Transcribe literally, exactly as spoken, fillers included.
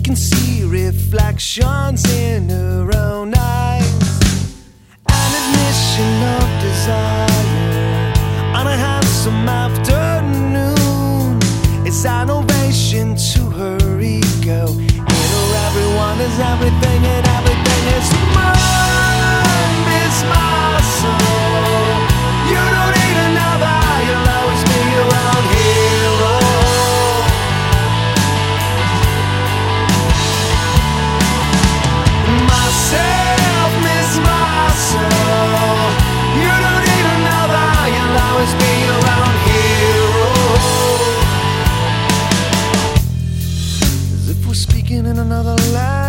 can see reflections in her own eyes. An admission of desire on a handsome afternoon. It's an ovation to her ego. In her everyone is everything and everything is mine. It's my soul. You don't need another, you'll always be your own hero. Myself, miss my soul. You don't need another, you'll always be your own hero. As if we're speaking in another language.